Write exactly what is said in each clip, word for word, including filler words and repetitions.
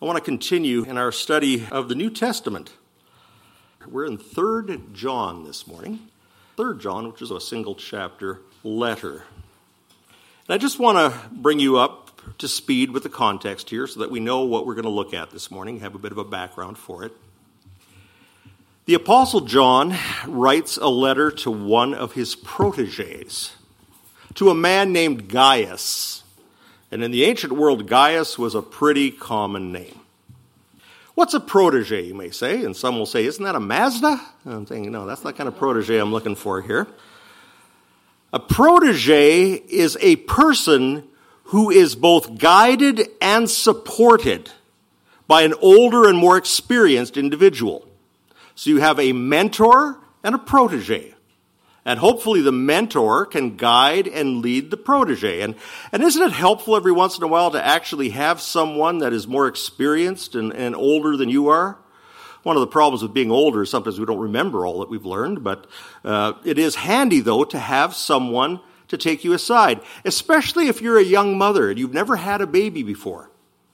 I want to continue in our study of the New Testament. We're in Third John this morning. Third John, which is a single chapter letter. And I just want to bring you up to speed with the context here so that we know what we're going to look at this morning, have a bit of a background for it. The Apostle John writes a letter to one of his protégés, to a man named Gaius. And in the ancient world, Gaius was a pretty common name. What's a protégé, you may say? And some will say, isn't that a Mazda? And I'm saying, no, that's the kind of protégé I'm looking for here. A protégé is a person who is both guided and supported by an older and more experienced individual. So you have a mentor and a protégé. And hopefully the mentor can guide and lead the protégé. And, and isn't it helpful every once in a while to actually have someone that is more experienced and, and older than you are? One of the problems with being older is sometimes we don't remember all that we've learned, but uh, it is handy, though, to have someone to take you aside, especially if you're a young mother and you've never had a baby before.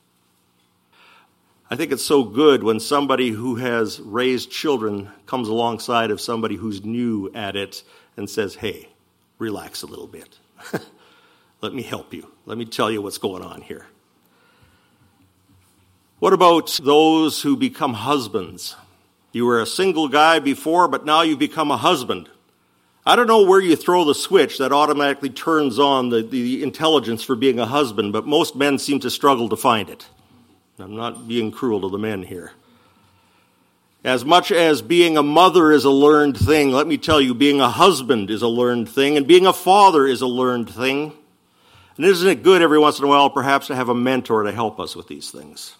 I think it's so good when somebody who has raised children comes alongside of somebody who's new at it and says, hey, relax a little bit. Let me help you. Let me tell you what's going on here. What about those who become husbands? You were a single guy before, but now you've become a husband. I don't know where you throw the switch that automatically turns on the, the intelligence for being a husband, but most men seem to struggle to find it. I'm not being cruel to the men here. As much as being a mother is a learned thing, let me tell you, being a husband is a learned thing, and being a father is a learned thing. And isn't it good every once in a while, perhaps, to have a mentor to help us with these things?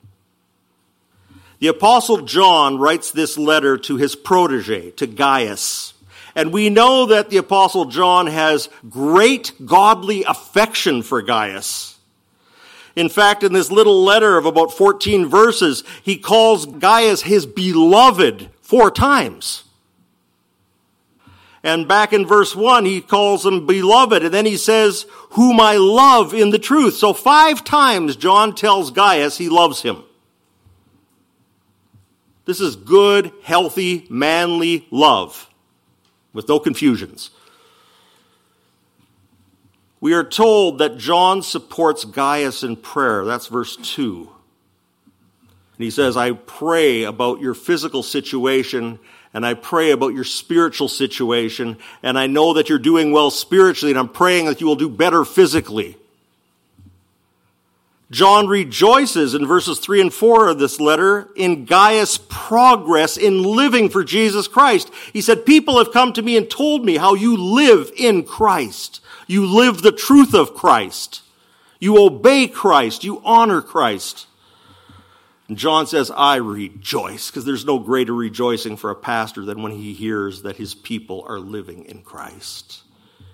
The Apostle John writes this letter to his protégé, to Gaius. And we know that the Apostle John has great godly affection for Gaius. In fact, in this little letter of about fourteen verses, he calls Gaius his beloved four times. And back in verse one, he calls him beloved, and then he says, whom I love in the truth. So five times John tells Gaius he loves him. This is good, healthy, manly love, with no confusions. We are told that John supports Gaius in prayer. That's verse two. And he says, I pray about your physical situation, and I pray about your spiritual situation, and I know that you're doing well spiritually, and I'm praying that you will do better physically. John rejoices in verses three and four of this letter in Gaius' progress in living for Jesus Christ. He said, people have come to me and told me how you live in Christ. You live the truth of Christ. You obey Christ. You honor Christ. And John says, I rejoice, because there's no greater rejoicing for a pastor than when he hears that his people are living in Christ.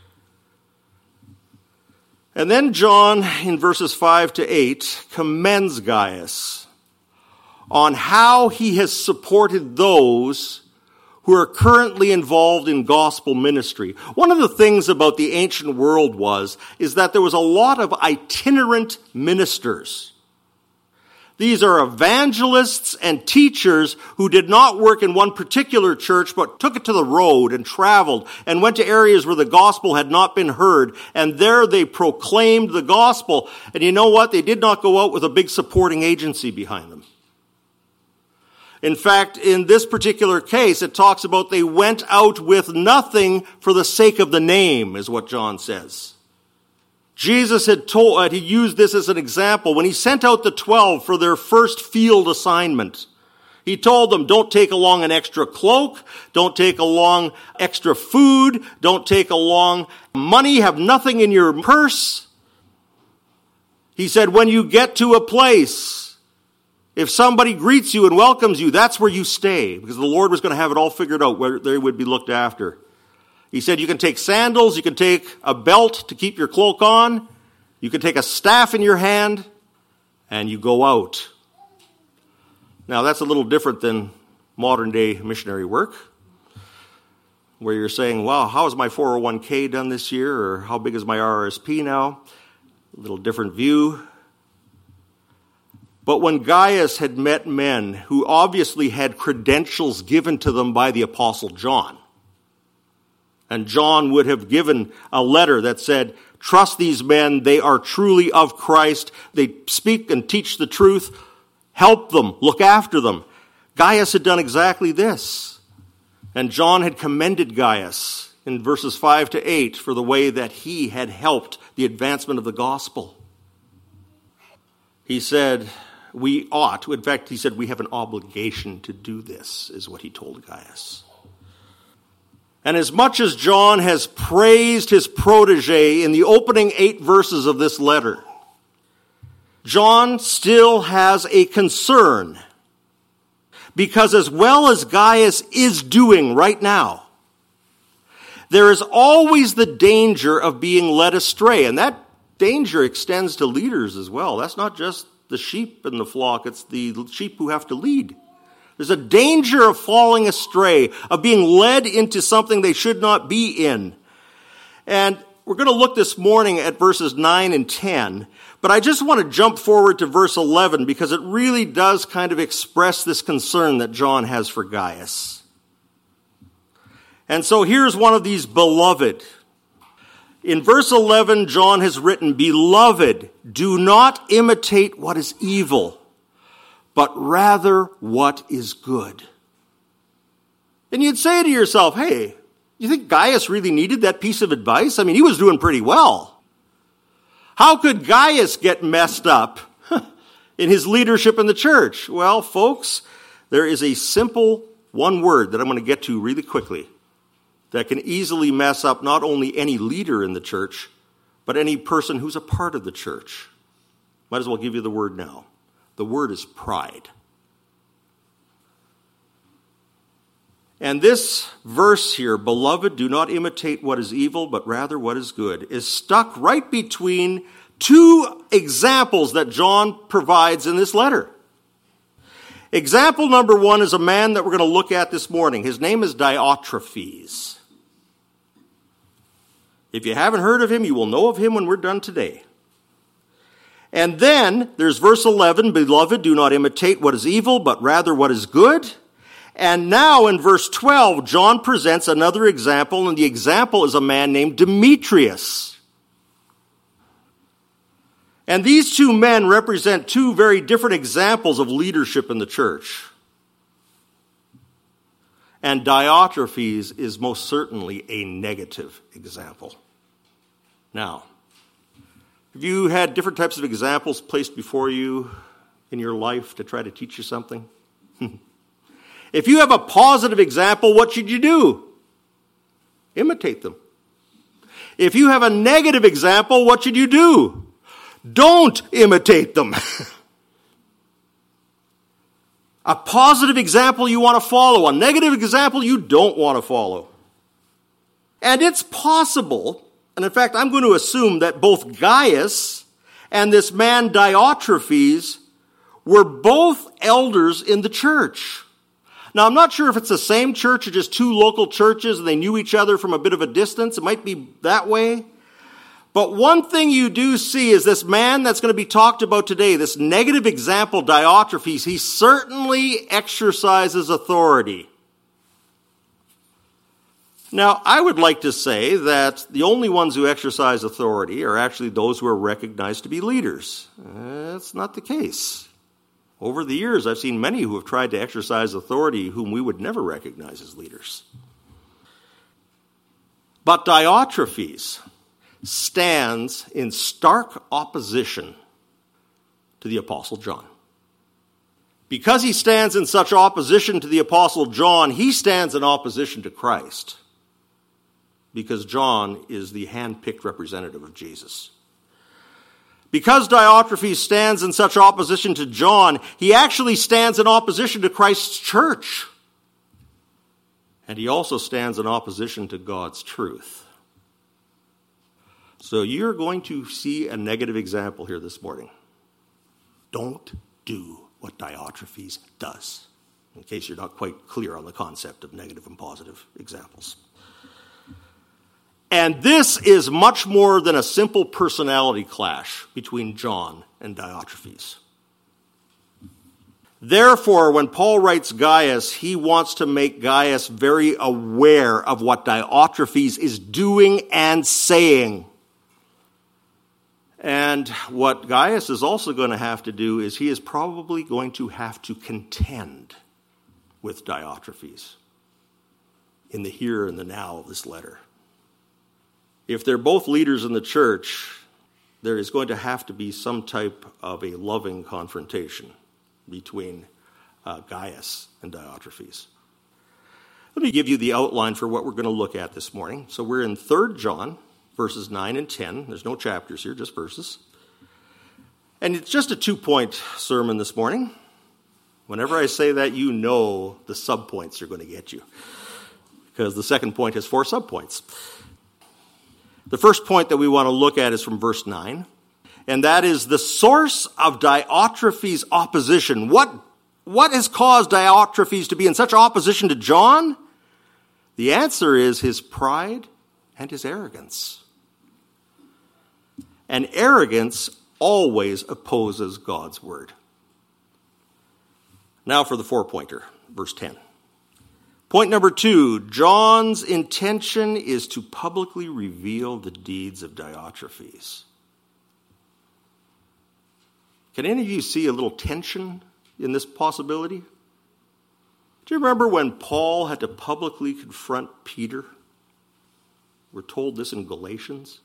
And then John, in verses five to eight, commends Gaius on how he has supported those who are currently involved in gospel ministry. One of the things about the ancient world was, is that there was a lot of itinerant ministers. These are evangelists and teachers who did not work in one particular church, but took it to the road and traveled and went to areas where the gospel had not been heard. And there they proclaimed the gospel. And you know what? They did not go out with a big supporting agency behind them. In fact, in this particular case, it talks about they went out with nothing for the sake of the name, is what John says. Jesus had told, uh, he used this as an example. When he sent out the twelve for their first field assignment, he told them, don't take along an extra cloak, don't take along extra food, don't take along money, have nothing in your purse. He said, when you get to a place, if somebody greets you and welcomes you, that's where you stay, because the Lord was going to have it all figured out where they would be looked after. He said you can take sandals, you can take a belt to keep your cloak on, you can take a staff in your hand, and you go out. Now that's a little different than modern day missionary work, where you're saying, wow, how is my four oh one k done this year, or how big is my R R S P now? A little different view. But when Gaius had met men who obviously had credentials given to them by the Apostle John, and John would have given a letter that said, trust these men, they are truly of Christ, they speak and teach the truth, help them, look after them. Gaius had done exactly this. And John had commended Gaius in verses five to eight for the way that he had helped the advancement of the gospel. He said, we ought, in fact, he said, we have an obligation to do this, is what he told Gaius. And as much as John has praised his protege in the opening eight verses of this letter, John still has a concern. Because as well as Gaius is doing right now, there is always the danger of being led astray. And that danger extends to leaders as well. That's not just the sheep in the flock, it's the sheep who have to lead. There's a danger of falling astray, of being led into something they should not be in. And we're going to look this morning at verses nine and ten, but I just want to jump forward to verse eleven because it really does kind of express this concern that John has for Gaius. And so here's one of these beloved. In verse eleven, John has written, Beloved, do not imitate what is evil, but rather what is good. And you'd say to yourself, hey, you think Gaius really needed that piece of advice? I mean, he was doing pretty well. How could Gaius get messed up in his leadership in the church? Well, folks, there is a simple one word that I'm going to get to really quickly that can easily mess up not only any leader in the church, but any person who's a part of the church. Might as well give you the word now. The word is pride. And this verse here, Beloved, do not imitate what is evil, but rather what is good, is stuck right between two examples that John provides in this letter. Example number one is a man that we're going to look at this morning. His name is Diotrephes. If you haven't heard of him, you will know of him when we're done today. And then there's verse eleven, Beloved, do not imitate what is evil, but rather what is good. And now in verse twelve, John presents another example, and the example is a man named Demetrius. And these two men represent two very different examples of leadership in the church. And Diotrephes is most certainly a negative example. Now, have you had different types of examples placed before you in your life to try to teach you something? If you have a positive example, what should you do? Imitate them. If you have a negative example, what should you do? Don't imitate them. A positive example you want to follow. A negative example you don't want to follow. And it's possible, and in fact I'm going to assume that both Gaius and this man Diotrephes were both elders in the church. Now I'm not sure if it's the same church or just two local churches and they knew each other from a bit of a distance. It might be that way. But one thing you do see is this man that's going to be talked about today, this negative example, Diotrephes, he certainly exercises authority. Now, I would like to say that the only ones who exercise authority are actually those who are recognized to be leaders. That's not the case. Over the years, I've seen many who have tried to exercise authority whom we would never recognize as leaders. But Diotrephes stands in stark opposition to the Apostle John. Because he stands in such opposition to the Apostle John, he stands in opposition to Christ. Because John is the hand-picked representative of Jesus. Because Diotrephes stands in such opposition to John, he actually stands in opposition to Christ's church. And he also stands in opposition to God's truth. So you're going to see a negative example here this morning. Don't do what Diotrephes does, in case you're not quite clear on the concept of negative and positive examples. And this is much more than a simple personality clash between John and Diotrephes. Therefore, when Paul writes Gaius, he wants to make Gaius very aware of what Diotrephes is doing and saying. And what Gaius is also going to have to do is he is probably going to have to contend with Diotrephes in the here and the now of this letter. If they're both leaders in the church, there is going to have to be some type of a loving confrontation between uh, Gaius and Diotrephes. Let me give you the outline for what we're going to look at this morning. So we're in Third John, verses nine and ten. There's no chapters here, just verses. And it's just a two-point sermon this morning. Whenever I say that, you know the subpoints are going to get you, because the second point has four subpoints. The first point that we want to look at is from verse nine. And that is the source of Diotrephes' opposition. What, what has caused Diotrephes to be in such opposition to John? The answer is his pride and his arrogance. And arrogance always opposes God's word. Now for the four-pointer, verse ten. Point number two, John's intention is to publicly reveal the deeds of Diotrephes. Can any of you see a little tension in this possibility? Do you remember when Paul had to publicly confront Peter? We're told this in Galatians.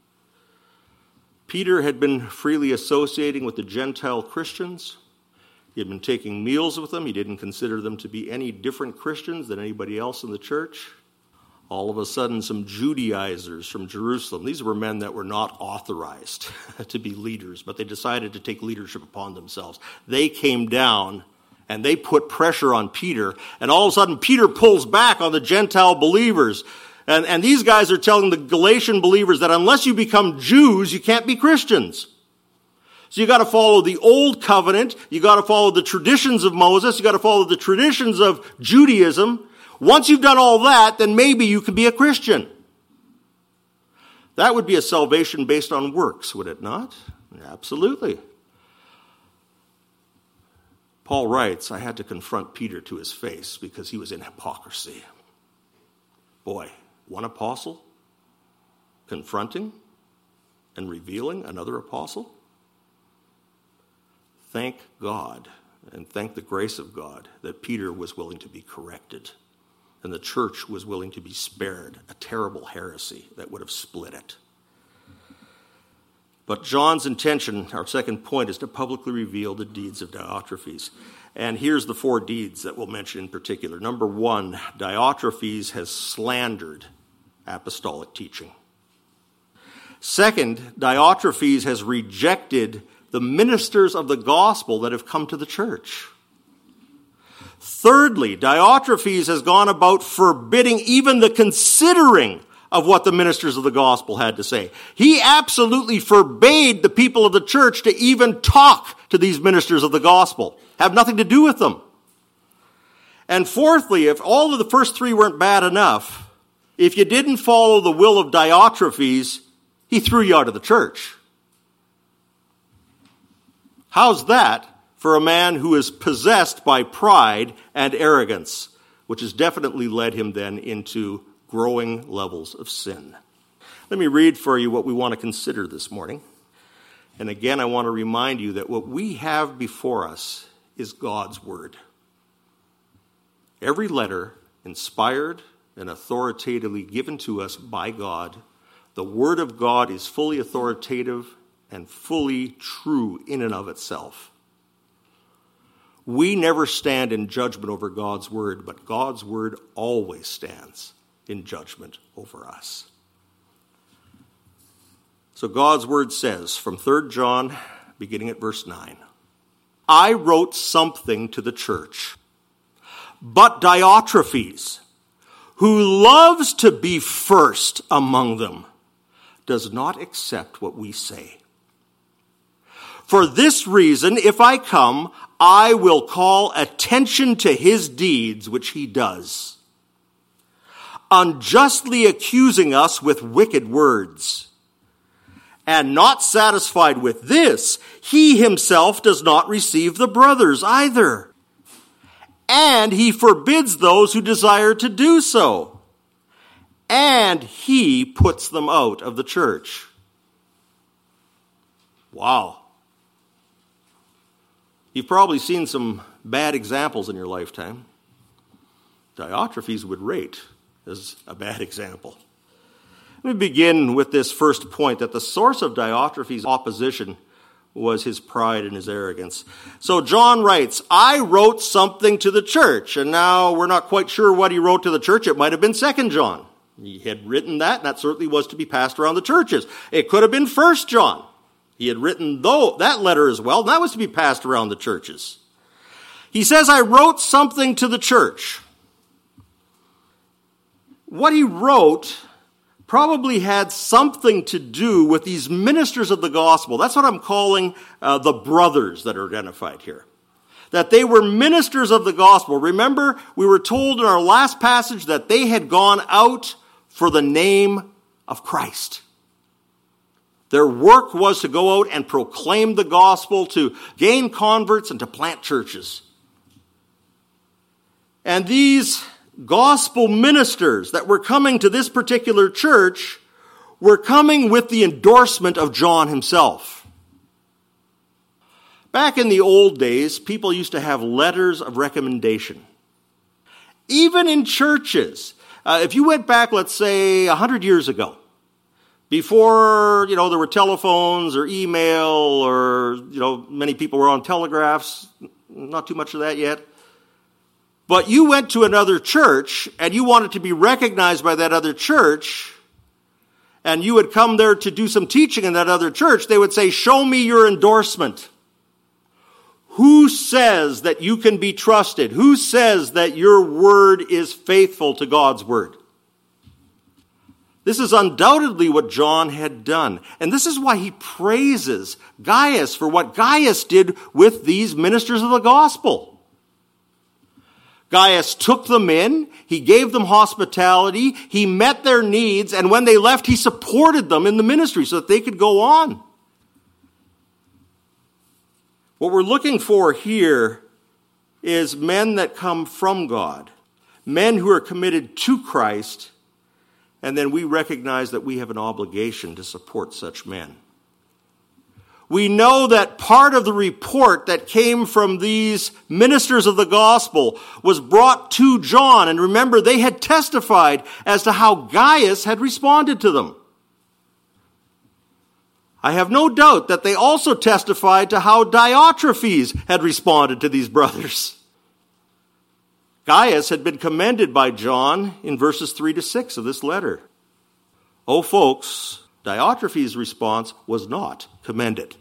Peter had been freely associating with the Gentile Christians. He had been taking meals with them. He didn't consider them to be any different Christians than anybody else in the church. All of a sudden, some Judaizers from Jerusalem, these were men that were not authorized to be leaders, but they decided to take leadership upon themselves. They came down and they put pressure on Peter, and all of a sudden Peter pulls back on the Gentile believers. And, and these guys are telling the Galatian believers that unless you become Jews, you can't be Christians. So you got to follow the old covenant, you got to follow the traditions of Moses, you got to follow the traditions of Judaism. Once you've done all that, then maybe you can be a Christian. That would be a salvation based on works, would it not? Absolutely. Paul writes, I had to confront Peter to his face because he was in hypocrisy. Boy, one apostle confronting and revealing another apostle? Thank God and thank the grace of God that Peter was willing to be corrected. And the church was willing to be spared a terrible heresy that would have split it. But John's intention, our second point, is to publicly reveal the deeds of Diotrephes. And here's the four deeds that we'll mention in particular. Number one, Diotrephes has slandered apostolic teaching. Second, Diotrephes has rejected the ministers of the gospel that have come to the church. Thirdly, Diotrephes has gone about forbidding even the considering of what the ministers of the gospel had to say. He absolutely forbade the people of the church to even talk to these ministers of the gospel, have nothing to do with them. And fourthly, if all of the first three weren't bad enough, if you didn't follow the will of Diotrephes, he threw you out of the church. How's that for a man who is possessed by pride and arrogance, which has definitely led him then into growing levels of sin? Let me read for you what we want to consider this morning. And again, I want to remind you that what we have before us is God's word. Every letter inspired and authoritatively given to us by God, the word of God is fully authoritative and fully true in and of itself. We never stand in judgment over God's word, but God's word always stands in judgment over us. So God's word says, from Third John, beginning at verse nine, I wrote something to the church, but Diotrephes, who loves to be first among them, does not accept what we say. For this reason, if I come, I will call attention to his deeds, which he does, unjustly accusing us with wicked words. And not satisfied with this, he himself does not receive the brothers either. And he forbids those who desire to do so. And he puts them out of the church. Wow. You've probably seen some bad examples in your lifetime. Diotrephes would rate as a bad example. Let me begin with this first point, that the source of Diotrephes' opposition was his pride and his arrogance. So John writes, I wrote something to the church. And now we're not quite sure what he wrote to the church. It might have been Second John. He had written that, and that certainly was to be passed around the churches. It could have been First John. He had written though that letter as well, and that was to be passed around the churches. He says, I wrote something to the church. What he wrote probably had something to do with these ministers of the gospel. That's what I'm calling uh, the brothers that are identified here. That they were ministers of the gospel. Remember, we were told in our last passage that they had gone out for the name of Christ. Their work was to go out and proclaim the gospel, to gain converts, and to plant churches. And these gospel ministers that were coming to this particular church were coming with the endorsement of John himself. Back in the old days, people used to have letters of recommendation. Even in churches, uh, if you went back, let's say, a hundred years ago, before, you know, there were telephones or email or, you know, many people were on telegraphs, not too much of that yet. But you went to another church and you wanted to be recognized by that other church, and you would come there to do some teaching in that other church, they would say, show me your endorsement. Who says that you can be trusted? Who says that your word is faithful to God's word? This is undoubtedly what John had done. And this is why he praises Gaius for what Gaius did with these ministers of the gospel. Gaius took them in, he gave them hospitality, he met their needs, and when they left, he supported them in the ministry so that they could go on. What we're looking for here is men that come from God, men who are committed to Christ, and then we recognize that we have an obligation to support such men. We know that part of the report that came from these ministers of the gospel was brought to John. And remember, they had testified as to how Gaius had responded to them. I have no doubt that they also testified to how Diotrephes had responded to these brothers. Gaius had been commended by John in verses three to six of this letter. Oh, folks, Diotrephes' response was not commended.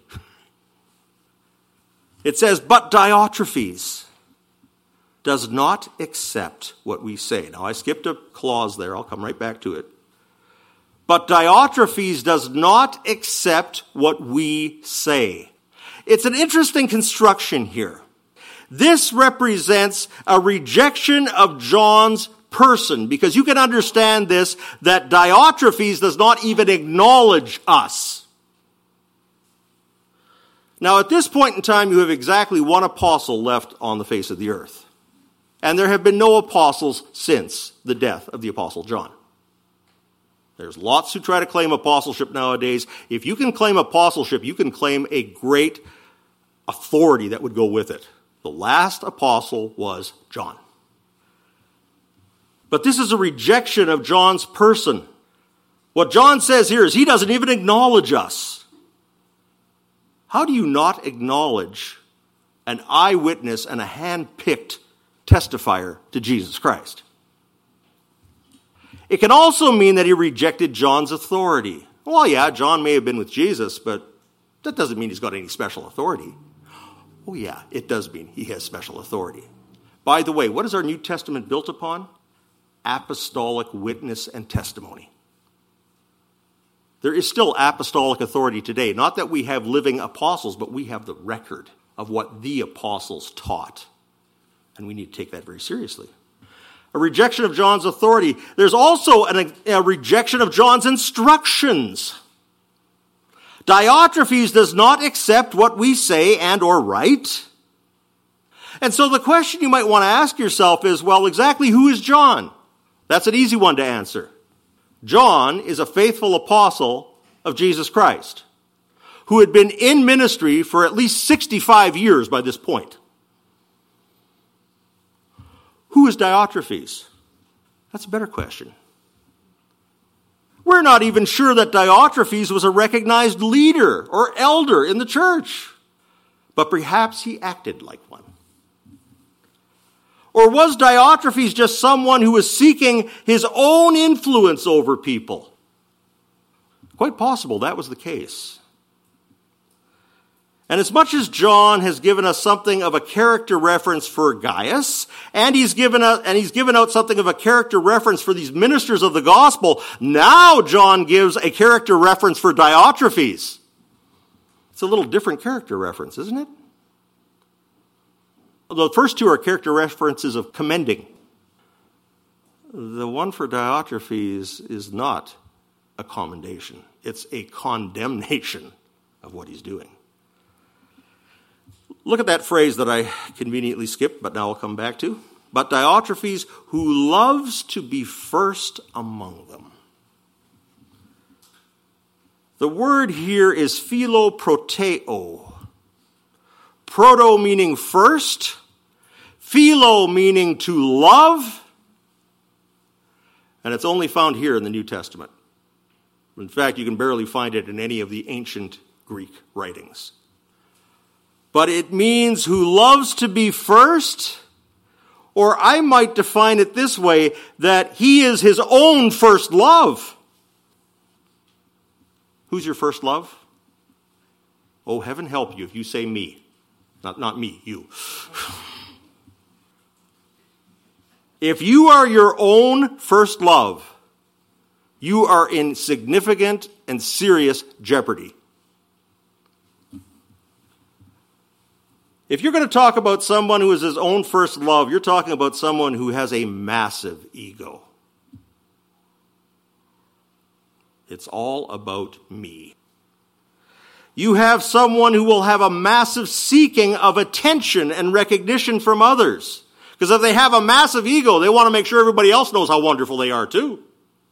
It says, but Diotrephes does not accept what we say. Now, I skipped a clause there. I'll come right back to it. But Diotrephes does not accept what we say. It's an interesting construction here. This represents a rejection of John's person, because you can understand this, that Diotrephes does not even acknowledge us. Now, at this point in time, you have exactly one apostle left on the face of the earth. And there have been no apostles since the death of the apostle John. There's lots who try to claim apostleship nowadays. If you can claim apostleship, you can claim a great authority that would go with it. The last apostle was John. But this is a rejection of John's person. What John says here is he doesn't even acknowledge us. How do you not acknowledge an eyewitness and a hand-picked testifier to Jesus Christ? It can also mean that he rejected John's authority. Well, yeah, John may have been with Jesus, but that doesn't mean he's got any special authority. Oh, yeah, it does mean he has special authority. By the way, what is our New Testament built upon? Apostolic witness and testimony. There is still apostolic authority today. Not that we have living apostles, but we have the record of what the apostles taught. And we need to take that very seriously. A rejection of John's authority. There's also an, a rejection of John's instructions. Diotrephes does not accept what we say and or write. And so the question you might want to ask yourself is, well, exactly who is John? That's an easy one to answer. John is a faithful apostle of Jesus Christ, who had been in ministry for at least sixty-five years by this point. Who is Diotrephes? That's a better question. We're not even sure that Diotrephes was a recognized leader or elder in the church, but perhaps he acted like one. Or was Diotrephes just someone who was seeking his own influence over people? Quite possible that was the case. And as much as John has given us something of a character reference for Gaius, and he's given us, and he's given out something of a character reference for these ministers of the gospel, now John gives a character reference for Diotrephes. It's a little different character reference, isn't it? The first two are character references of commending. The one for Diotrephes is not a commendation. It's a condemnation of what he's doing. Look at that phrase that I conveniently skipped, but now I'll come back to. But Diotrephes, who loves to be first among them. The word here is philoproteo. Proto meaning first, philo meaning to love, and it's only found here in the New Testament. In fact, you can barely find it in any of the ancient Greek writings. But it means who loves to be first, or I might define it this way, that he is his own first love. Who's your first love? Oh, heaven help you if you say me. Not, not me, you. If you are your own first love, you are in significant and serious jeopardy. If you're going to talk about someone who is his own first love, you're talking about someone who has a massive ego. It's all about me. You have someone who will have a massive seeking of attention and recognition from others. Because if they have a massive ego, they want to make sure everybody else knows how wonderful they are too.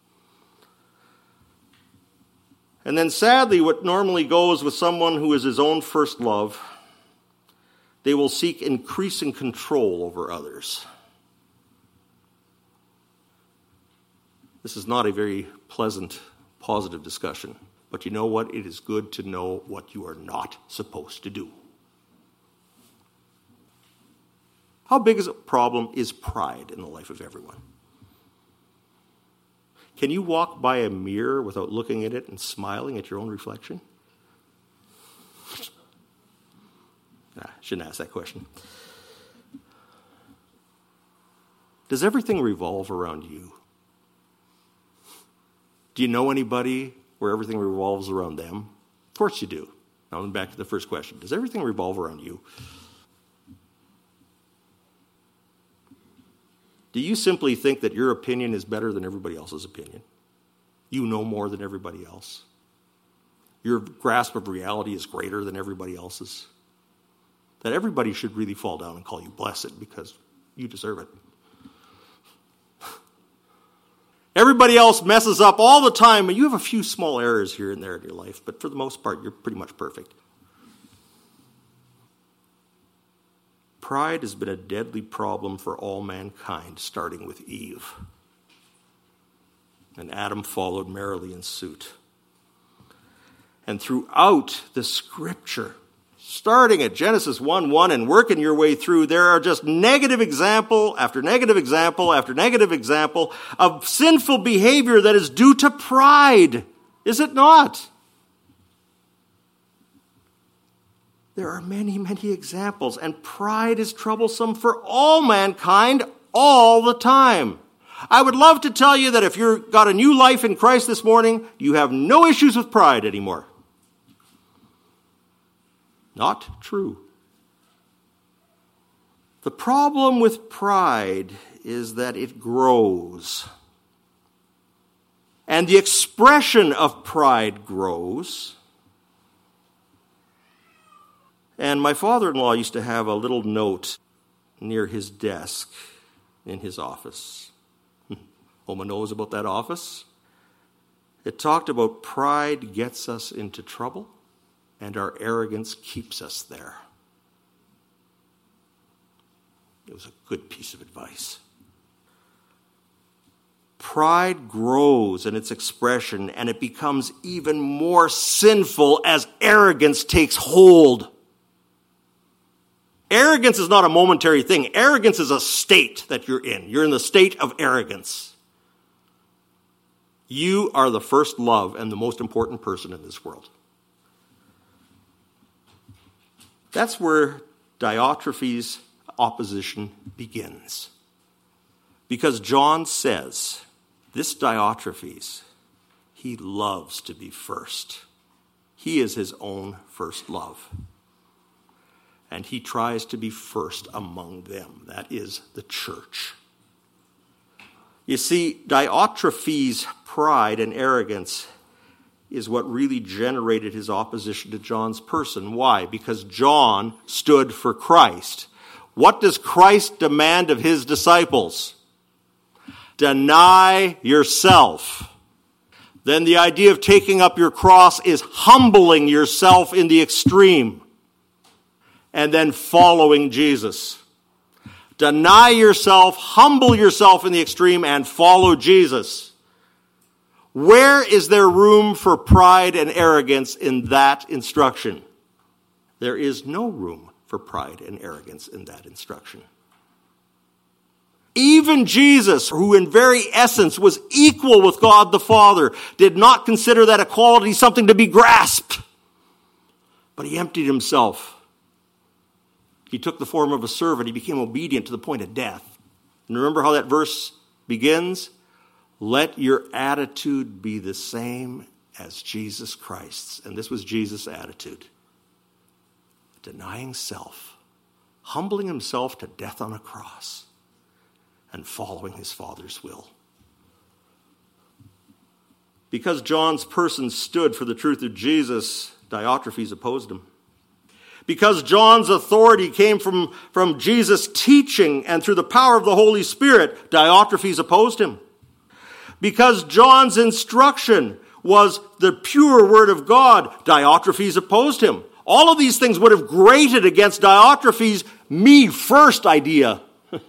And then sadly, what normally goes with someone who is his own first love, they will seek increasing control over others. This is not a very pleasant, positive discussion. But you know what? It is good to know what you are not supposed to do. How big is a problem is pride in the life of everyone? Can you walk by a mirror without looking at it and smiling at your own reflection? Nah, shouldn't ask that question. Does everything revolve around you? Do you know anybody where everything revolves around them? Of course you do. Now I'm back to the first question. Does everything revolve around you? Do you simply think that your opinion is better than everybody else's opinion? You know more than everybody else? Your grasp of reality is greater than everybody else's? That everybody should really fall down and call you blessed because you deserve it. Everybody else messes up all the time, but you have a few small errors here and there in your life, but for the most part, you're pretty much perfect. Pride has been a deadly problem for all mankind, starting with Eve. And Adam followed merrily in suit. And throughout the Scripture, starting at Genesis one one and working your way through, there are just negative example after negative example after negative example of sinful behavior that is due to pride. Is it not? There are many, many examples, and pride is troublesome for all mankind all the time. I would love to tell you that if you've got a new life in Christ this morning, you have no issues with pride anymore. Not true. The problem with pride is that it grows. And the expression of pride grows. And my father-in-law used to have a little note near his desk in his office. Oma knows about that office. It talked about pride gets us into trouble and our arrogance keeps us there. It was a good piece of advice. Pride grows in its expression and it becomes even more sinful as arrogance takes hold. Arrogance is not a momentary thing. Arrogance is a state that you're in. You're in the state of arrogance. You are the first love and the most important person in this world. That's where Diotrephes' opposition begins. Because John says, this Diotrephes, he loves to be first. He is his own first love. And he tries to be first among them. That is the church. You see, Diotrephes' pride and arrogance is what really generated his opposition to John's person. Why? Because John stood for Christ. What does Christ demand of his disciples? Deny yourself. Then the idea of taking up your cross is humbling yourself in the extreme and then following Jesus. Deny yourself, humble yourself in the extreme, and follow Jesus. Where is there room for pride and arrogance in that instruction? There is no room for pride and arrogance in that instruction. Even Jesus, who in very essence was equal with God the Father, did not consider that equality something to be grasped. But he emptied himself. He took the form of a servant. He became obedient to the point of death. And remember how that verse begins? Let your attitude be the same as Jesus Christ's. And this was Jesus' attitude. Denying self, humbling himself to death on a cross, and following his Father's will. Because John's person stood for the truth of Jesus, Diotrephes opposed him. Because John's authority came from, from Jesus' teaching and through the power of the Holy Spirit, Diotrephes opposed him. Because John's instruction was the pure word of God, Diotrephes opposed him. All of these things would have grated against Diotrephes' me first idea.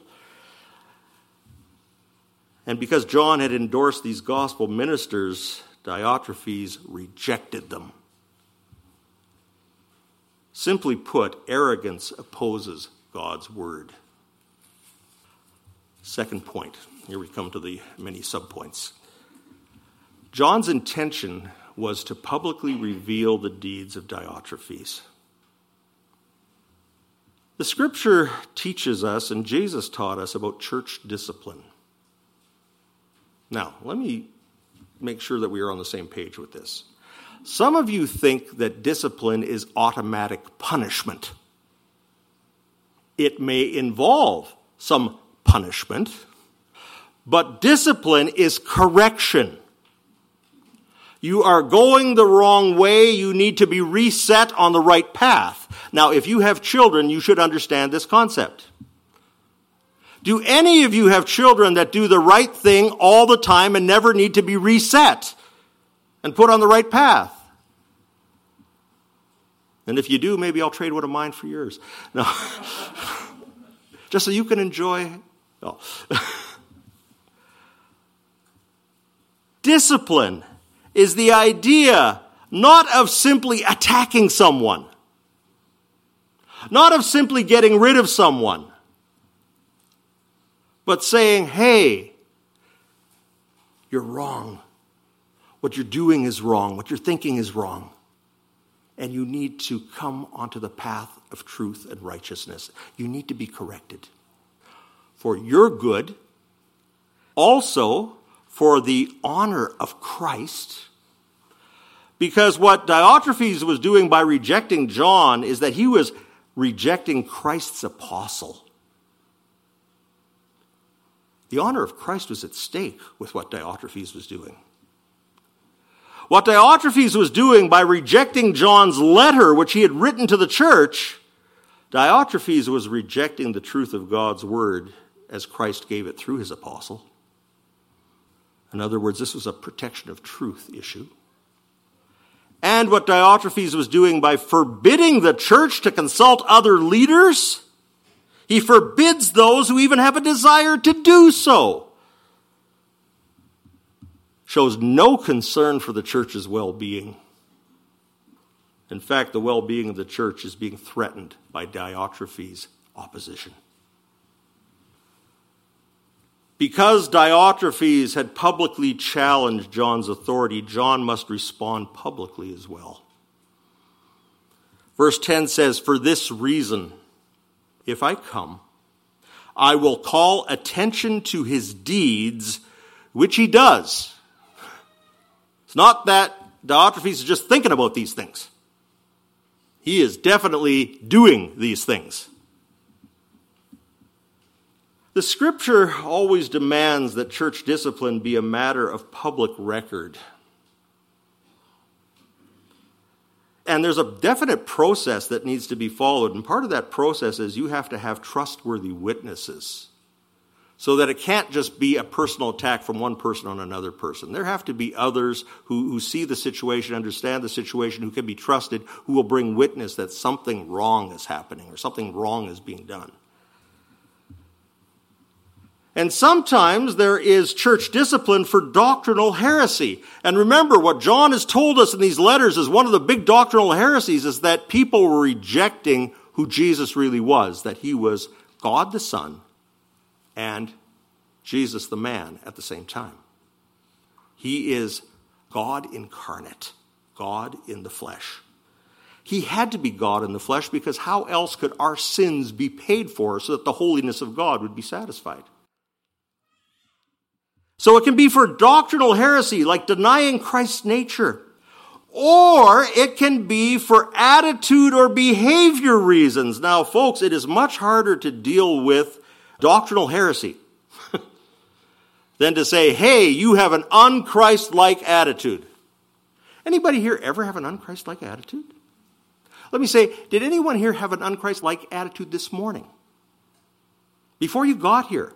And because John had endorsed these gospel ministers, Diotrephes rejected them. Simply put, arrogance opposes God's word. Second point. Here we come to the many subpoints. John's intention was to publicly reveal the deeds of Diotrephes. The scripture teaches us, and Jesus taught us, about church discipline. Now, let me make sure that we are on the same page with this. Some of you think that discipline is automatic punishment. It may involve some punishment, but discipline is correction. You are going the wrong way. You need to be reset on the right path. Now, if you have children, you should understand this concept. Do any of you have children that do the right thing all the time and never need to be reset and put on the right path? And if you do, maybe I'll trade one of mine for yours. No. Just so you can enjoy. No. Discipline is the idea not of simply attacking someone, not of simply getting rid of someone, but saying, hey, you're wrong. What you're doing is wrong. What you're thinking is wrong. And you need to come onto the path of truth and righteousness. You need to be corrected for your good, also for the honor of Christ. Because what Diotrephes was doing by rejecting John is that he was rejecting Christ's apostle. The honor of Christ was at stake with what Diotrephes was doing. What Diotrephes was doing by rejecting John's letter, which he had written to the church, Diotrephes was rejecting the truth of God's word as Christ gave it through his apostle. In other words, this was a protection of truth issue. And what Diotrephes was doing by forbidding the church to consult other leaders, he forbids those who even have a desire to do so. Shows no concern for the church's well-being. In fact, the well-being of the church is being threatened by Diotrephes' opposition. Because Diotrephes had publicly challenged John's authority, John must respond publicly as well. Verse ten says, "For this reason, if I come, I will call attention to his deeds," which he does. It's not that Diotrephes is just thinking about these things. He is definitely doing these things. The scripture always demands that church discipline be a matter of public record. And there's a definite process that needs to be followed. And part of that process is you have to have trustworthy witnesses, so that it can't just be a personal attack from one person on another person. There have to be others who, who see the situation, understand the situation, who can be trusted, who will bring witness that something wrong is happening or something wrong is being done. And sometimes there is church discipline for doctrinal heresy. And remember, what John has told us in these letters is one of the big doctrinal heresies is that people were rejecting who Jesus really was, that he was God the Son and Jesus the man at the same time. He is God incarnate, God in the flesh. He had to be God in the flesh because how else could our sins be paid for so that the holiness of God would be satisfied? So it can be for doctrinal heresy, like denying Christ's nature. Or it can be for attitude or behavior reasons. Now, folks, it is much harder to deal with doctrinal heresy than to say, hey, you have an un-Christ-like attitude. Anybody here ever have an un-Christ-like attitude? Let me say, did anyone here have an un-Christ-like attitude this morning? Before you got here?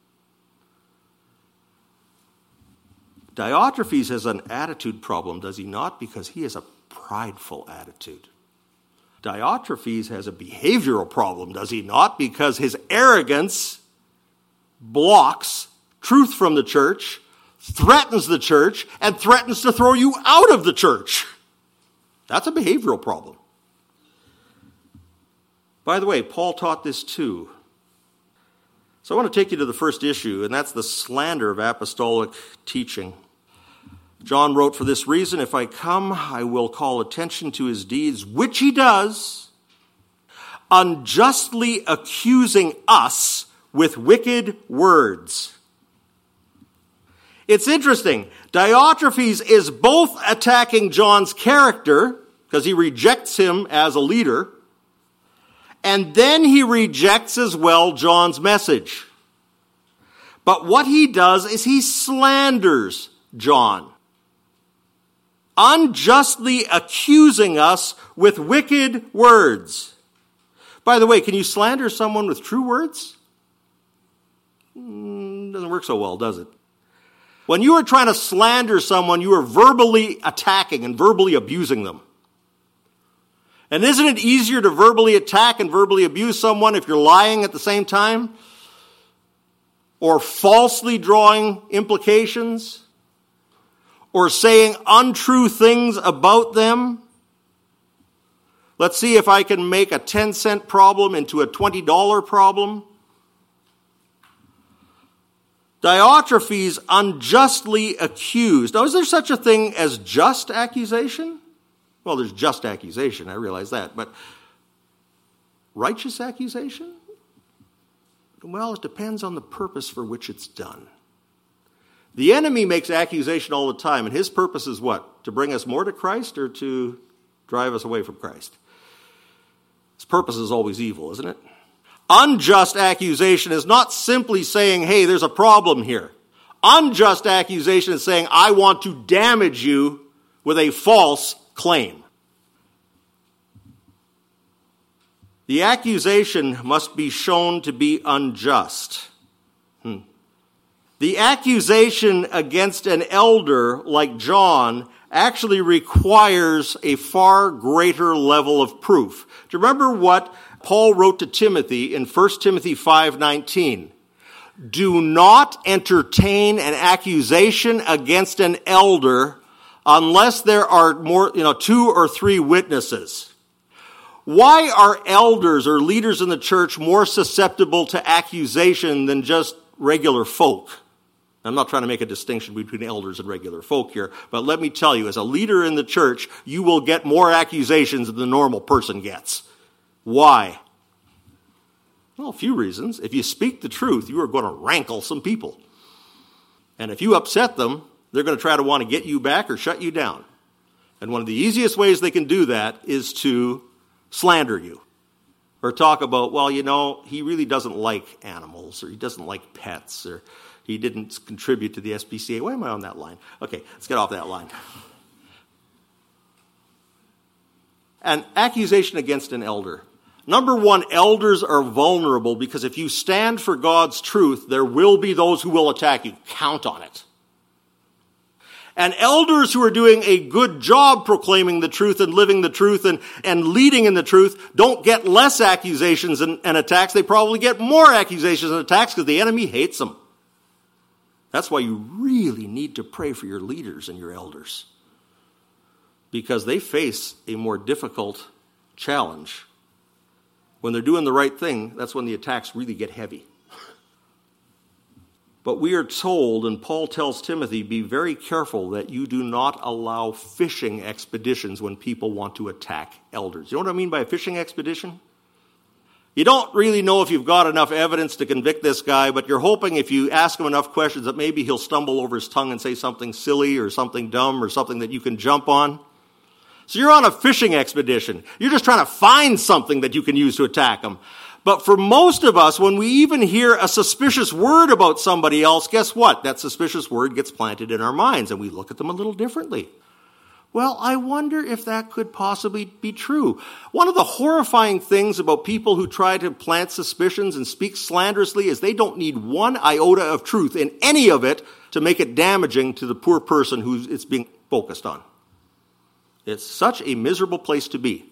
Diotrephes has an attitude problem, does he not? Because he has a prideful attitude. Diotrephes has a behavioral problem, does he not? Because his arrogance blocks truth from the church, threatens the church, and threatens to throw you out of the church. That's a behavioral problem. By the way, Paul taught this too. So I want to take you to the first issue, and that's the slander of apostolic teaching. John wrote, "For this reason, if I come, I will call attention to his deeds," which he does, "unjustly accusing us with wicked words." It's interesting. Diotrephes is both attacking John's character, because he rejects him as a leader, and then he rejects as well John's message. But what he does is he slanders John, unjustly accusing us with wicked words. By the way, can you slander someone with true words? Mm, doesn't work so well, does it? When you are trying to slander someone, you are verbally attacking and verbally abusing them. And isn't it easier to verbally attack and verbally abuse someone if you're lying at the same time? Or falsely drawing implications? Or saying untrue things about them? Let's see if I can make a ten cent problem into a twenty dollar problem. Diotrephes unjustly accused. Now, is there such a thing as just accusation? Well, there's just accusation, I realize that. But righteous accusation? Well, it depends on the purpose for which it's done. The enemy makes accusation all the time, and his purpose is what? To bring us more to Christ or to drive us away from Christ? His purpose is always evil, isn't it? Unjust accusation is not simply saying, hey, there's a problem here. Unjust accusation is saying, I want to damage you with a false claim. The accusation must be shown to be unjust. Hmm. The accusation against an elder like John actually requires a far greater level of proof. Do you remember what Paul wrote to Timothy in First Timothy five nineteen? Do not entertain an accusation against an elder unless there are more, you know, two or three witnesses. Why are elders or leaders in the church more susceptible to accusation than just regular folk? I'm not trying to make a distinction between elders and regular folk here, but let me tell you, as a leader in the church, you will get more accusations than the normal person gets. Why? Well, a few reasons. If you speak the truth, you are going to rankle some people. And if you upset them, they're going to try to want to get you back or shut you down. And one of the easiest ways they can do that is to slander you. Or talk about, well, you know, he really doesn't like animals, or he doesn't like pets, or he didn't contribute to the S P C A. Why am I on that line? Okay, let's get off that line. An accusation against an elder. Number one, elders are vulnerable because if you stand for God's truth, there will be those who will attack you. Count on it. And elders who are doing a good job proclaiming the truth and living the truth and, and leading in the truth don't get less accusations and, and attacks. They probably get more accusations and attacks because the enemy hates them. That's why you really need to pray for your leaders and your elders, because they face a more difficult challenge. When they're doing the right thing, that's when the attacks really get heavy. But we are told, and Paul tells Timothy, be very careful that you do not allow fishing expeditions when people want to attack elders. You know what I mean by a fishing expedition? You don't really know if you've got enough evidence to convict this guy, but you're hoping if you ask him enough questions that maybe he'll stumble over his tongue and say something silly or something dumb or something that you can jump on. So you're on a fishing expedition. You're just trying to find something that you can use to attack him. But for most of us, when we even hear a suspicious word about somebody else, guess what? That suspicious word gets planted in our minds, and we look at them a little differently. Well, I wonder if that could possibly be true. One of the horrifying things about people who try to plant suspicions and speak slanderously is they don't need one iota of truth in any of it to make it damaging to the poor person who it's being focused on. It's such a miserable place to be.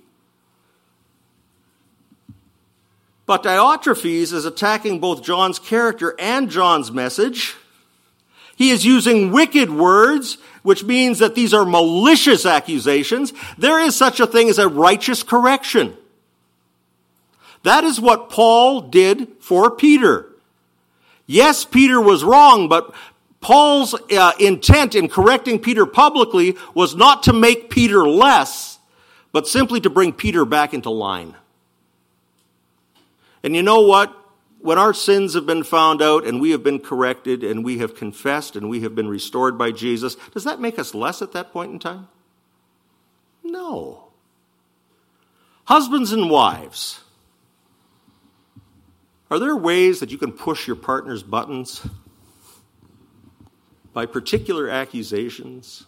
But Diotrephes is attacking both John's character and John's message. He is using wicked words, which means that these are malicious accusations. There is such a thing as a righteous correction. That is what Paul did for Peter. Yes, Peter was wrong, but Paul's uh, intent in correcting Peter publicly was not to make Peter less, but simply to bring Peter back into line. And you know what? When our sins have been found out and we have been corrected and we have confessed and we have been restored by Jesus, does that make us less at that point in time? No. Husbands and wives, are there ways that you can push your partner's buttons by particular accusations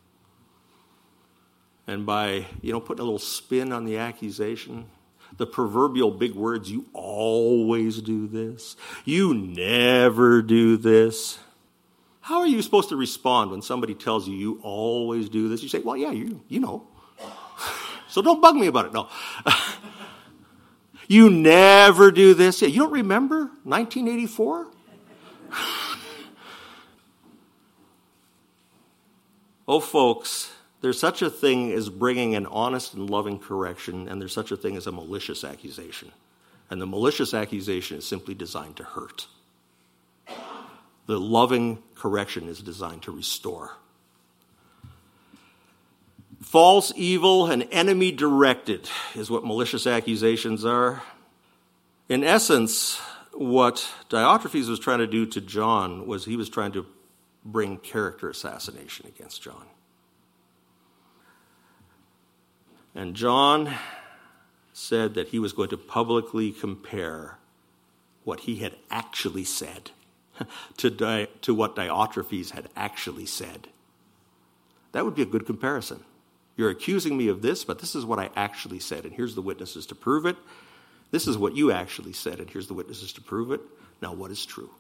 and by, you know, putting a little spin on the accusation? The proverbial big words, you always do this. You never do this. How are you supposed to respond when somebody tells you you always do this? You say, well, yeah, you, you know. So don't bug me about it. No. You never do this. Yeah, you don't remember nineteen eighty-four? Oh, folks, there's such a thing as bringing an honest and loving correction, and there's such a thing as a malicious accusation. And the malicious accusation is simply designed to hurt. The loving correction is designed to restore. False, evil, and enemy-directed is what malicious accusations are. In essence, what Diotrephes was trying to do to John was he was trying to bring character assassination against John. And John said that he was going to publicly compare what he had actually said to, Di- to what Diotrephes had actually said. That would be a good comparison. You're accusing me of this, but this is what I actually said, and here's the witnesses to prove it. This is what you actually said, and here's the witnesses to prove it. Now, what is true?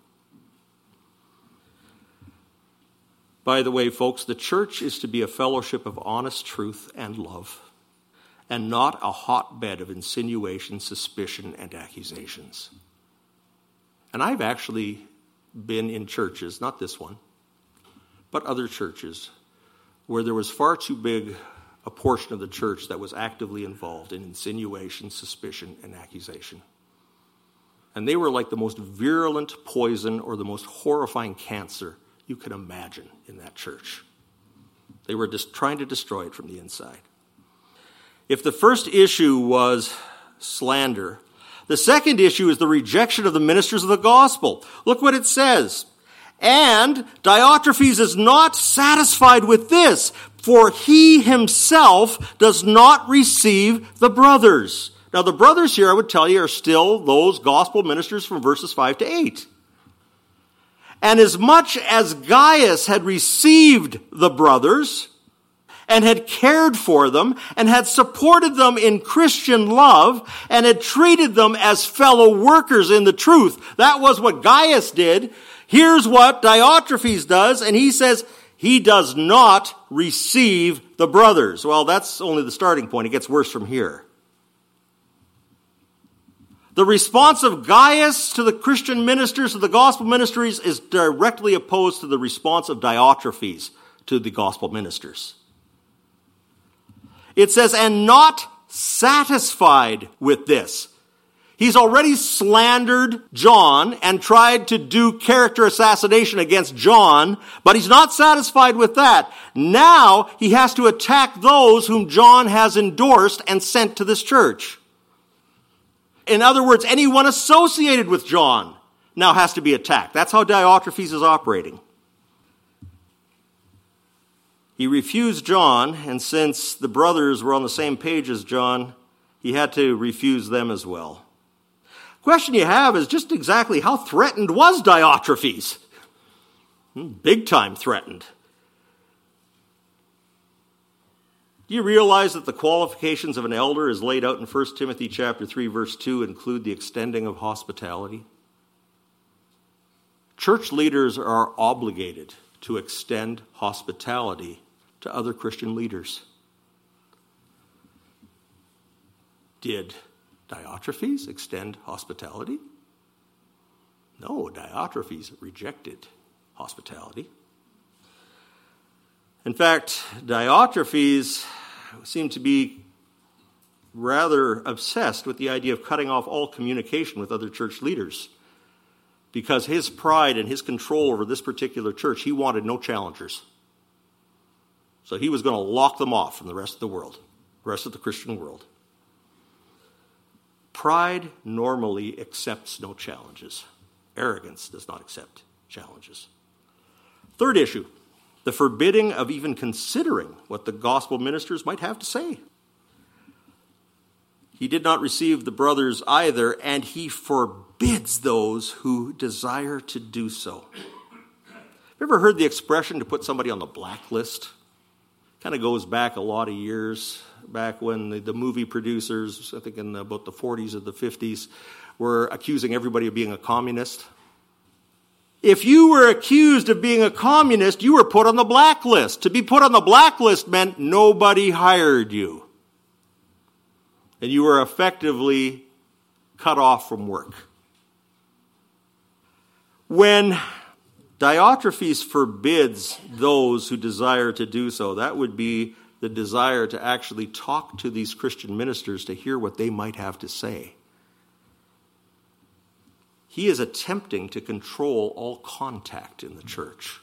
By the way, folks, the church is to be a fellowship of honest truth and love, and not a hotbed of insinuation, suspicion, and accusations. And I've actually been in churches, not this one, but other churches, where there was far too big a portion of the church that was actively involved in insinuation, suspicion, and accusation. And they were like the most virulent poison or the most horrifying cancer you could imagine in that church. They were just trying to destroy it from the inside. If the first issue was slander, the second issue is the rejection of the ministers of the gospel. Look what it says. And Diotrephes is not satisfied with this, for he himself does not receive the brothers. Now the brothers here, I would tell you, are still those gospel ministers from verses five to eight. And as much as Gaius had received the brothers and had cared for them and had supported them in Christian love and had treated them as fellow workers in the truth, that was what Gaius did. Here's what Diotrephes does, and he says he does not receive the brothers. Well, that's only the starting point. It gets worse from here. The response of Gaius to the Christian ministers, to the gospel ministries, is directly opposed to the response of Diotrephes to the gospel ministers. It says, and not satisfied with this. He's already slandered John and tried to do character assassination against John, but he's not satisfied with that. Now he has to attack those whom John has endorsed and sent to this church. In other words, anyone associated with John now has to be attacked. That's how Diotrephes is operating. He refused John, and since the brothers were on the same page as John, he had to refuse them as well. Question you have is just exactly how threatened was Diotrephes? Big time threatened. Do you realize that the qualifications of an elder as laid out in First Timothy chapter three, verse two include the extending of hospitality? Church leaders are obligated to extend hospitality to other Christian leaders. Did Diotrephes extend hospitality? No, Diotrephes rejected hospitality. In fact, Diotrephes seemed to be rather obsessed with the idea of cutting off all communication with other church leaders. Because his pride and his control over this particular church, he wanted no challengers. So he was going to lock them off from the rest of the world, the rest of the Christian world. Pride normally accepts no challenges. Arrogance does not accept challenges. Third issue, the forbidding of even considering what the gospel ministers might have to say. He did not receive the brothers either, and he forbids those who desire to do so. Have you ever heard the expression to put somebody on the blacklist? Kind of goes back a lot of years, back when the, the movie producers, I think in the, about the forties or the fifties, were accusing everybody of being a communist. If you were accused of being a communist, you were put on the blacklist. To be put on the blacklist meant nobody hired you. And you were effectively cut off from work. When Diotrephes forbids those who desire to do so, that would be the desire to actually talk to these Christian ministers to hear what they might have to say. He is attempting to control all contact in the church.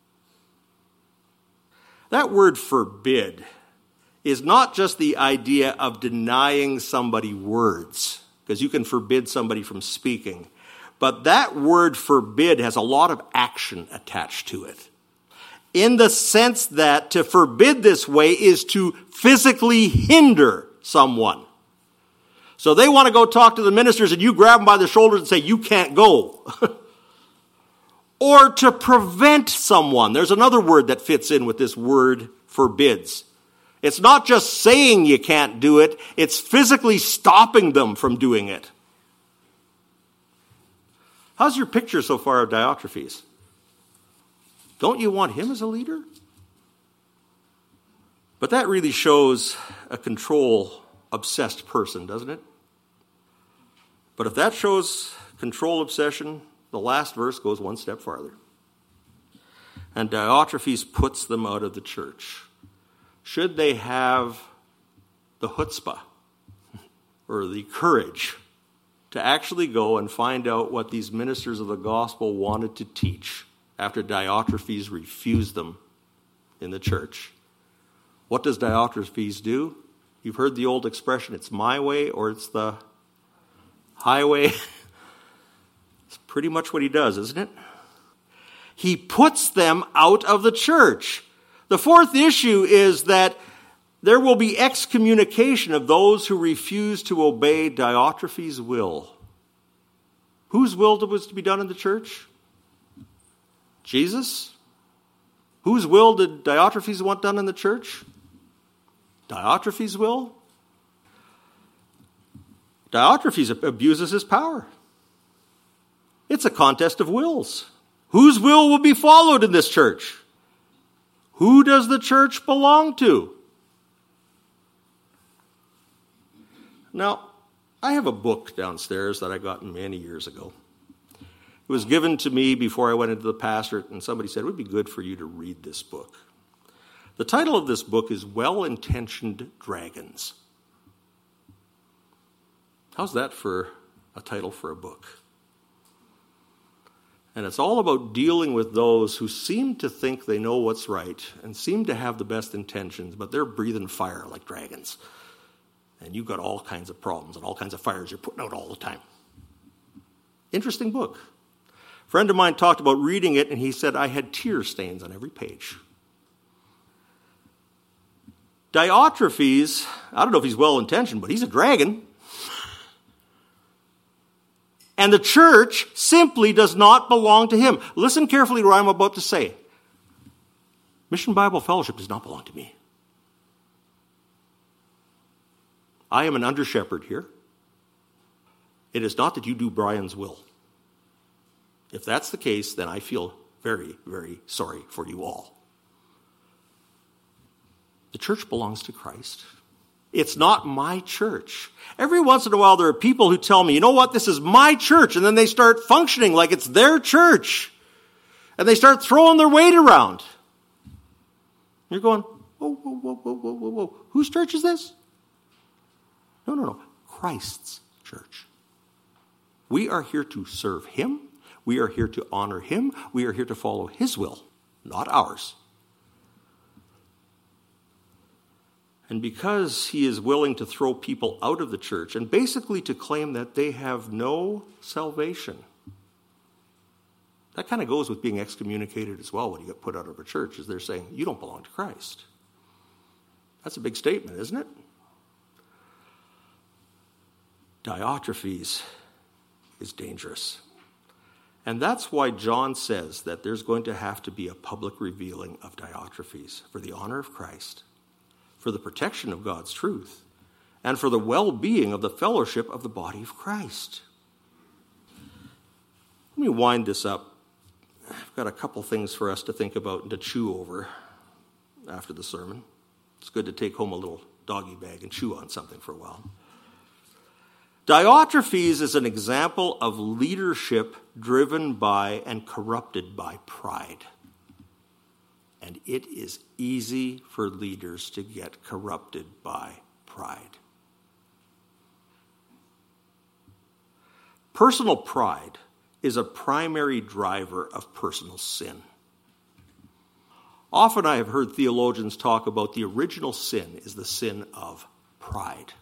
That word forbid is not just the idea of denying somebody words, because you can forbid somebody from speaking, but that word forbid has a lot of action attached to it. In the sense that to forbid this way is to physically hinder someone. So they want to go talk to the ministers and you grab them by the shoulders and say, you can't go. Or to prevent someone. There's another word that fits in with this word forbids. It's not just saying you can't do it, it's physically stopping them from doing it. How's your picture so far of Diotrephes? Don't you want him as a leader? But that really shows a control-obsessed person, doesn't it? But if that shows control obsession, the last verse goes one step farther. And Diotrephes puts them out of the church. Should they have the chutzpah, or the courage, to actually go and find out what these ministers of the gospel wanted to teach after Diotrephes refused them in the church? What does Diotrephes do? You've heard the old expression, it's my way or it's the highway. It's pretty much what he does, isn't it? He puts them out of the church. The fourth issue is that there will be excommunication of those who refuse to obey Diotrephes' will. Whose will was to be done in the church? Jesus? Whose will did Diotrephes want done in the church? Diotrephes' will? Diotrephes abuses his power. It's a contest of wills. Whose will will be followed in this church? Who does the church belong to? Now, I have a book downstairs that I got many years ago. It was given to me before I went into the pastorate, and somebody said, it would be good for you to read this book. The title of this book is Well-Intentioned Dragons. How's that for a title for a book? And it's all about dealing with those who seem to think they know what's right and seem to have the best intentions, but they're breathing fire like dragons. And you've got all kinds of problems and all kinds of fires you're putting out all the time. Interesting book. A friend of mine talked about reading it, and he said, I had tear stains on every page. Diotrephes, I don't know if he's well-intentioned, but he's a dragon. And the church simply does not belong to him. Listen carefully to what I'm about to say. Mission Bible Fellowship does not belong to me. I am an under-shepherd here. It is not that you do Brian's will. If that's the case, then I feel very, very sorry for you all. The church belongs to Christ. It's not my church. Every once in a while there are people who tell me, you know what, this is my church, and then they start functioning like it's their church. And they start throwing their weight around. You're going, whoa, whoa, whoa, whoa, whoa, whoa, whoa. Whose church is this? No, no, no. Christ's church. We are here to serve him. We are here to honor him. We are here to follow his will, not ours. And because he is willing to throw people out of the church and basically to claim that they have no salvation, that kind of goes with being excommunicated as well when you get put out of a church, is they're saying, you don't belong to Christ. That's a big statement, isn't it? Diotrephes is dangerous. And that's why John says that there's going to have to be a public revealing of Diotrephes for the honor of Christ, for the protection of God's truth, and for the well-being of the fellowship of the body of Christ. Let me wind this up. I've got a couple things for us to think about and to chew over after the sermon. It's good to take home a little doggy bag and chew on something for a while. Diotrephes is an example of leadership driven by and corrupted by pride. And it is easy for leaders to get corrupted by pride. Personal pride is a primary driver of personal sin. Often I have heard theologians talk about the original sin is the sin of pride.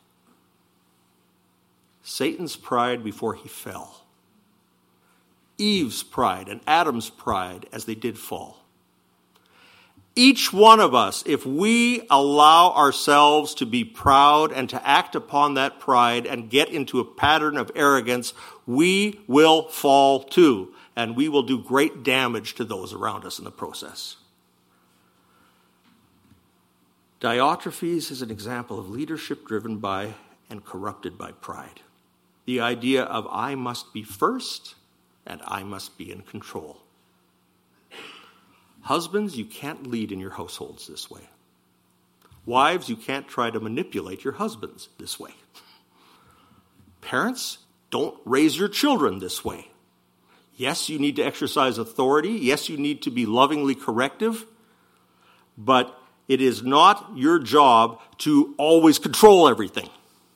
Satan's pride before he fell. Eve's pride and Adam's pride as they did fall. Each one of us, if we allow ourselves to be proud and to act upon that pride and get into a pattern of arrogance, we will fall too, and we will do great damage to those around us in the process. Diotrephes is an example of leadership driven by and corrupted by pride. The idea of I must be first and I must be in control. Husbands, you can't lead in your households this way. Wives, you can't try to manipulate your husbands this way. Parents, don't raise your children this way. Yes, you need to exercise authority. Yes, you need to be lovingly corrective. But it is not your job to always control everything.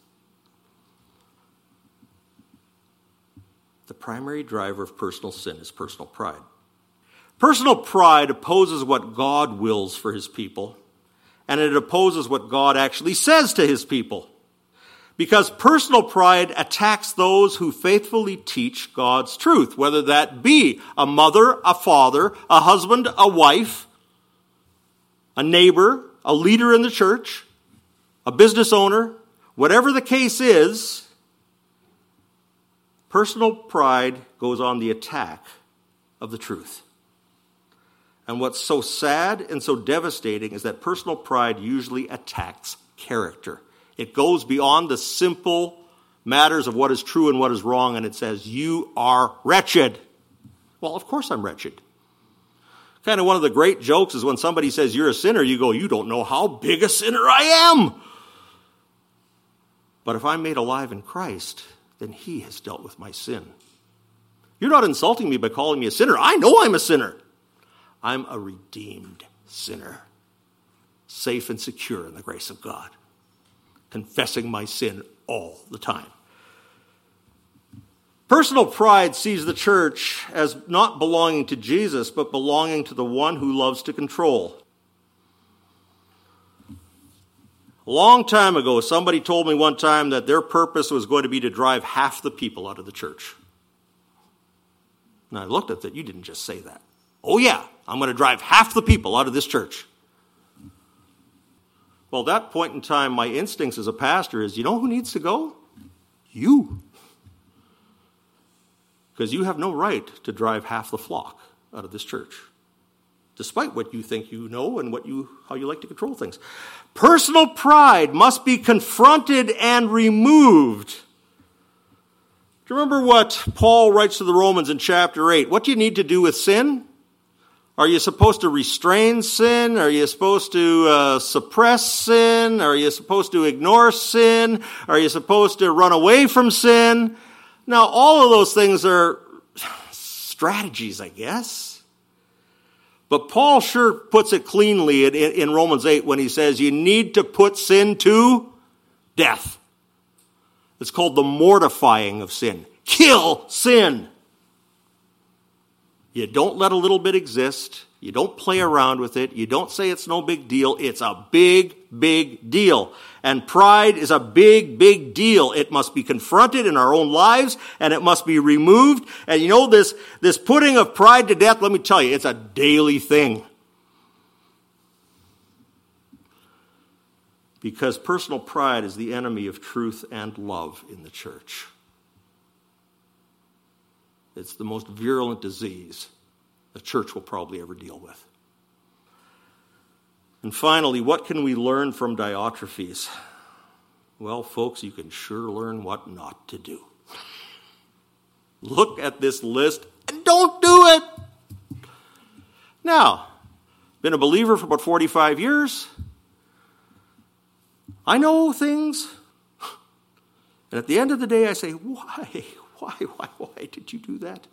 The primary driver of personal sin is personal pride. Personal pride opposes what God wills for his people, and it opposes what God actually says to his people. Because personal pride attacks those who faithfully teach God's truth, whether that be a mother, a father, a husband, a wife, a neighbor, a leader in the church, a business owner, whatever the case is. Personal pride goes on the attack of the truth. And what's so sad and so devastating is that personal pride usually attacks character. It goes beyond the simple matters of what is true and what is wrong, and it says, you are wretched. Well, of course I'm wretched. Kind of one of the great jokes is when somebody says you're a sinner, you go, you don't know how big a sinner I am. But if I'm made alive in Christ, then he has dealt with my sin. You're not insulting me by calling me a sinner. I know I'm a sinner. I'm a redeemed sinner, safe and secure in the grace of God, confessing my sin all the time. Personal pride sees the church as not belonging to Jesus, but belonging to the one who loves to control. A long time ago, somebody told me one time that their purpose was going to be to drive half the people out of the church. And I looked at that. You didn't just say that. Oh yeah, I'm going to drive half the people out of this church. Well, at that point in time, my instincts as a pastor is, you know who needs to go? You. Because you have no right to drive half the flock out of this church, despite what you think you know and what you how you like to control things. Personal pride must be confronted and removed. Do you remember what Paul writes to the Romans in chapter eight? What do you need to do with sin? Are you supposed to restrain sin? Are you supposed to uh, suppress sin? Are you supposed to ignore sin? Are you supposed to run away from sin? Now, all of those things are strategies, I guess. But Paul sure puts it cleanly in, in Romans eight when he says you need to put sin to death. It's called the mortifying of sin. Kill sin. You don't let a little bit exist. You don't play around with it. You don't say it's no big deal. It's a big, big deal. And pride is a big, big deal. It must be confronted in our own lives, and it must be removed. And you know, this, this putting of pride to death, let me tell you, it's a daily thing. Because personal pride is the enemy of truth and love in the church. It's the most virulent disease the church will probably ever deal with. And finally, what can we learn from Diotrephes? Well, folks, you can sure learn what not to do. Look at this list and don't do it. Now, been a believer for about forty-five years. I know things. And at the end of the day, I say, why? Why, why, why did you do that?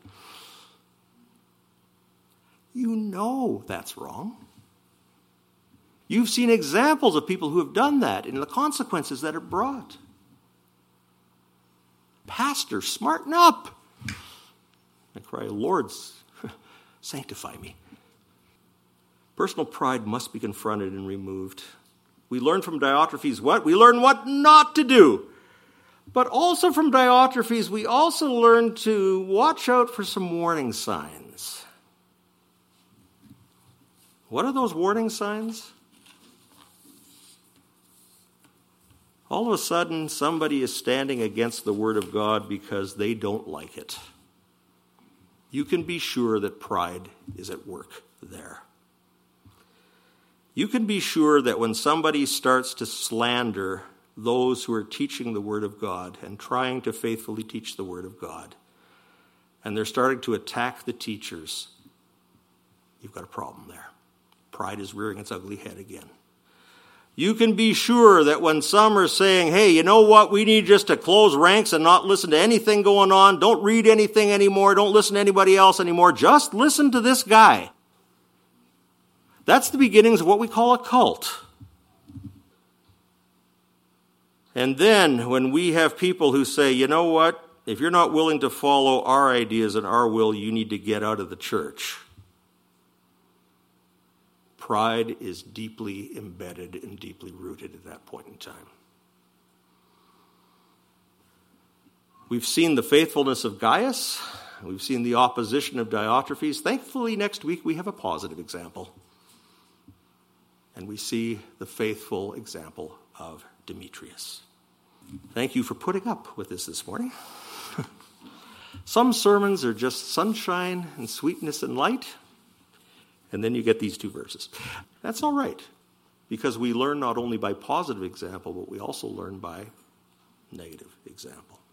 You know that's wrong. You've seen examples of people who have done that and the consequences that are brought. Pastor, smarten up. I cry, Lord, sanctify me. Personal pride must be confronted and removed. We learn from Diotrephes what? We learn what not to do. But also from Diotrephes, we also learn to watch out for some warning signs. What are those warning signs? All of a sudden, somebody is standing against the Word of God because they don't like it. You can be sure that pride is at work there. You can be sure that when somebody starts to slander those who are teaching the Word of God and trying to faithfully teach the Word of God, and they're starting to attack the teachers, you've got a problem there. Pride is rearing its ugly head again. You can be sure that when some are saying, hey, you know what, we need just to close ranks and not listen to anything going on, don't read anything anymore, don't listen to anybody else anymore, just listen to this guy. That's the beginnings of what we call a cult. And then when we have people who say, you know what, if you're not willing to follow our ideas and our will, you need to get out of the church. Pride is deeply embedded and deeply rooted at that point in time. We've seen the faithfulness of Gaius. We've seen the opposition of Diotrephes. Thankfully, next week we have a positive example. And we see the faithful example of Demetrius. Thank you for putting up with this this morning. Some sermons are just sunshine and sweetness and light. And then you get these two verses. That's all right, because we learn not only by positive example, but we also learn by negative example.